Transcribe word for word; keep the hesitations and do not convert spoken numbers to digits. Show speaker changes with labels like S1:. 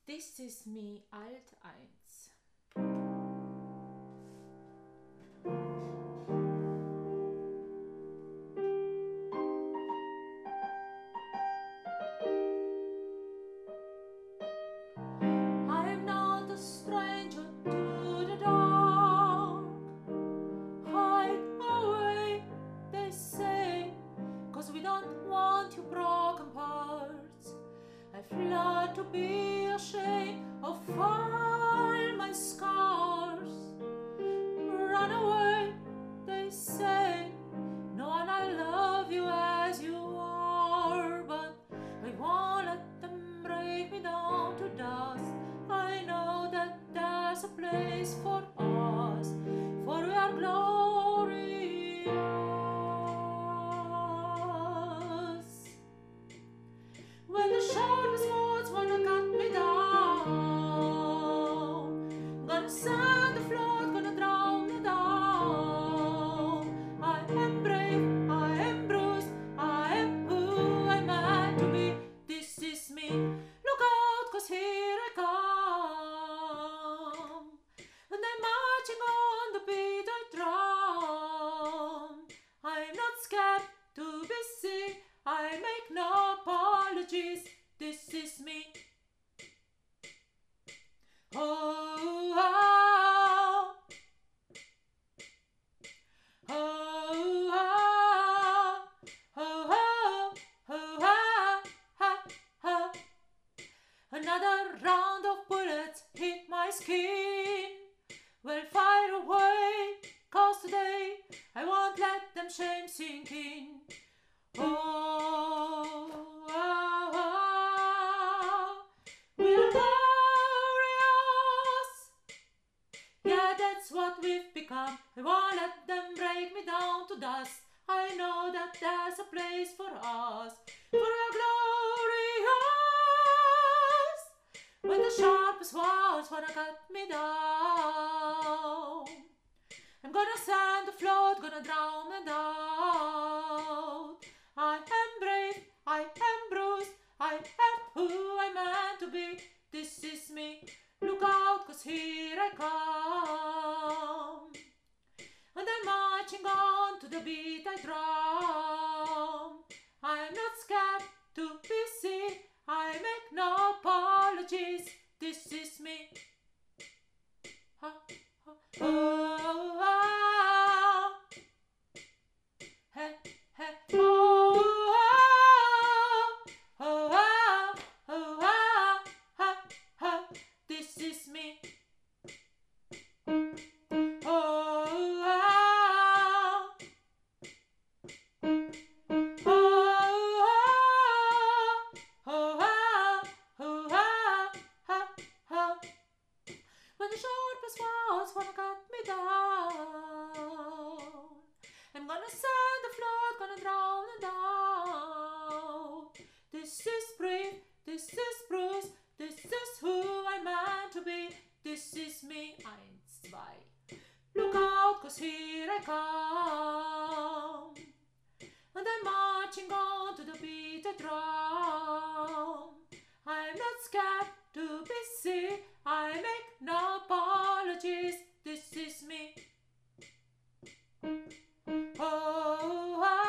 S1: This is me Alt eins. I am not a stranger to the dark. Hide away, they say, 'cause we don't want your broken parts. I've learned to be ashamed of all my scars. Run away, they say, no one I love you as you are, but I won't let them break me down to dust. I know that there's a place for us, for we are glorious. When the sharpest words wanna cut me down, gonna sand the flood, gonna drown me down. I am brave, I am bruised, I am who I'm meant to be. This is me, look out, 'cause here I come. And I'm marching on the beat I drum. I'm not scared to be seen, I make no apologies. This is me. Oh, oh, oh, oh, oh, oh, oh, oh. Another round of bullets hit my skin. Well, fire away, 'cause today I won't let them shame sink in. Oh, oh, oh, we're glorious. Yeah, that's what we've become. I won't let them break me down to dust. I know that there's a place for us, for we're glorious. When the sharpest words wanna cut me down, I'm gonna sand the flood, gonna drown me out. I am brave, I am bruised, I am who I'm meant to be. This is me, look out, 'cause here I come. And I'm marching on to the beat I drum. I'm not scared to be seen, I make no apologies. This is me. Ha, ha, oh, oh. Hey, hey, oh, oh, oh, oh, oh, oh, oh. This is me. Oh, oh, oh, oh, oh, oh. When the sharpest words wanna cut me down, I'm gonna sand the flood, gonna drown it out. This is brave, this is bruised, this is who I'm meant to be. This is me, eins, zwei. Look out, 'cause here I come. And I'm marching on to the beat I drum. I'm not scared to be seen, I make no apologies. This is me. Oh, oh.